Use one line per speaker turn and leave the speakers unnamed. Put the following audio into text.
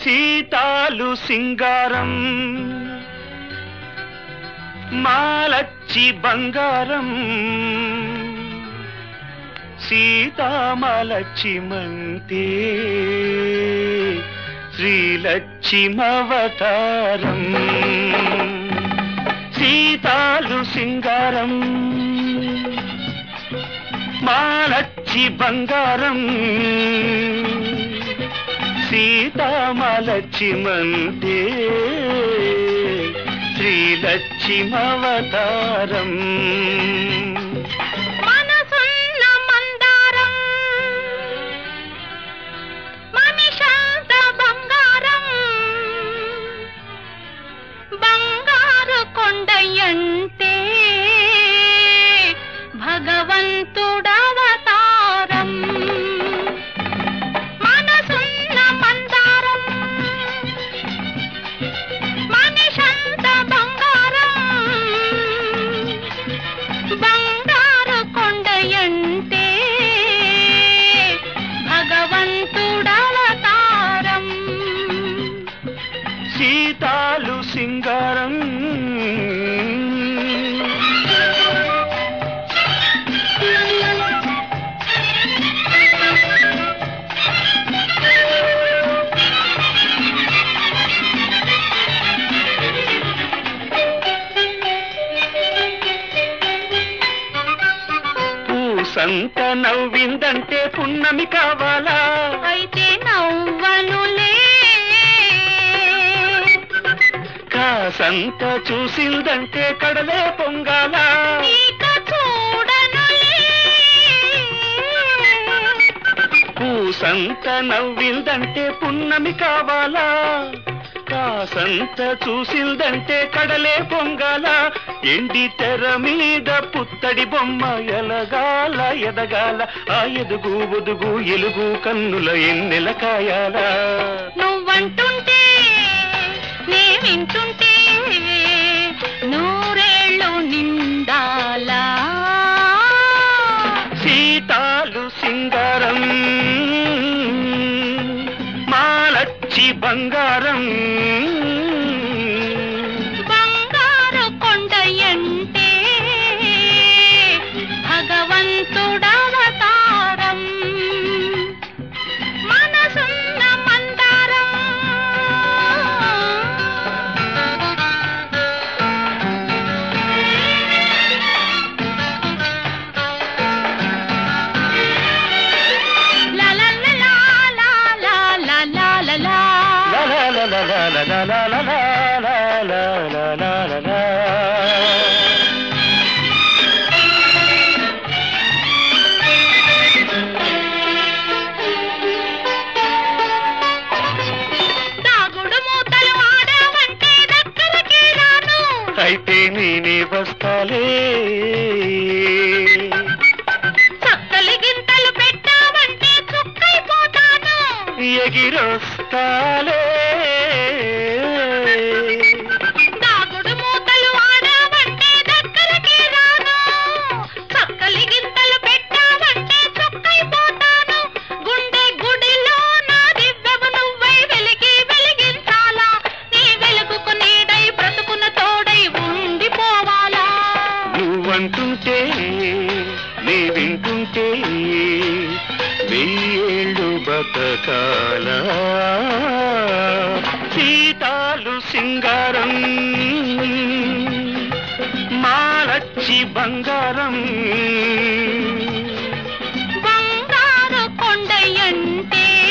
సీతాలు సింగారం మాలచ్చి బంగారం సీతామలక్ష్మంతే శ్రీలక్ష్మవతారం సీతాలు సింగారం మాలచ్చి బంగారం సీతామలక్ష్మంతే శ్రీలక్ష్మవతారం
మనసున్న మందారం మనిషంత బంగారం బంగారు కొండయంటే భగవంతుడవతారం మనసున్న మందారం మనిషంత బంగారం బంగారు కొండయంటే భగవంతుడవతారం
సీతాలు సింగారం సంత నవ్విందంటే పున్నమి కావాలా
అయితే నవ్వనులే
కాసంత చూసిందంటే కడలే పొంగాల
ఇక చూడనులే
పూసంత నవ్విందంటే పున్నమి కావాలా కాసంత చూసిందంటే కడలే పొంగాల ఎండి తెర మీద పుత్తడి బొమ్మ ఎలగాల ఎదగాల ఆ ఎదుగు ఒదుగు ఎలుగు కన్నుల ఎన్నెల కాయాల
నువ్వంటుంటే నే వింటుంటే నూరేళ్ళు నిండాలా
సీతాలు సింగారం మాలచ్చి బంగారం
బంగారు కొండయంటే భగవంతుడవతారం మనసున్న మందారం దాగుడు మూతలు ఆడావంటే దగ్గరకి రాను
అయితే నేనే వస్తాలే
చక్కలి గింతలు పెట్టావంటే చుక్కైపోతాను
ఎగిరొస్తాలే
దాగుడు మూతలు ఆడావంటే దగ్గరకి రాను చక్కలి గింతలు పెట్టావంటే చుక్కైపోతాను గుండె గుడిలో నా దివ్యము నువ్వై వెలిగి వెలిగించాలా నీ వెలుగుకు నీడై బ్రతుకున తోడై ఉండిపోవాలా
నువ్వంటుంటే నీ వింటుంటే వెయ్యేళ్ళు బతకాల సీతాలు సింగారం మాలచ్చి బంగారం
బంగారు కొండయంటే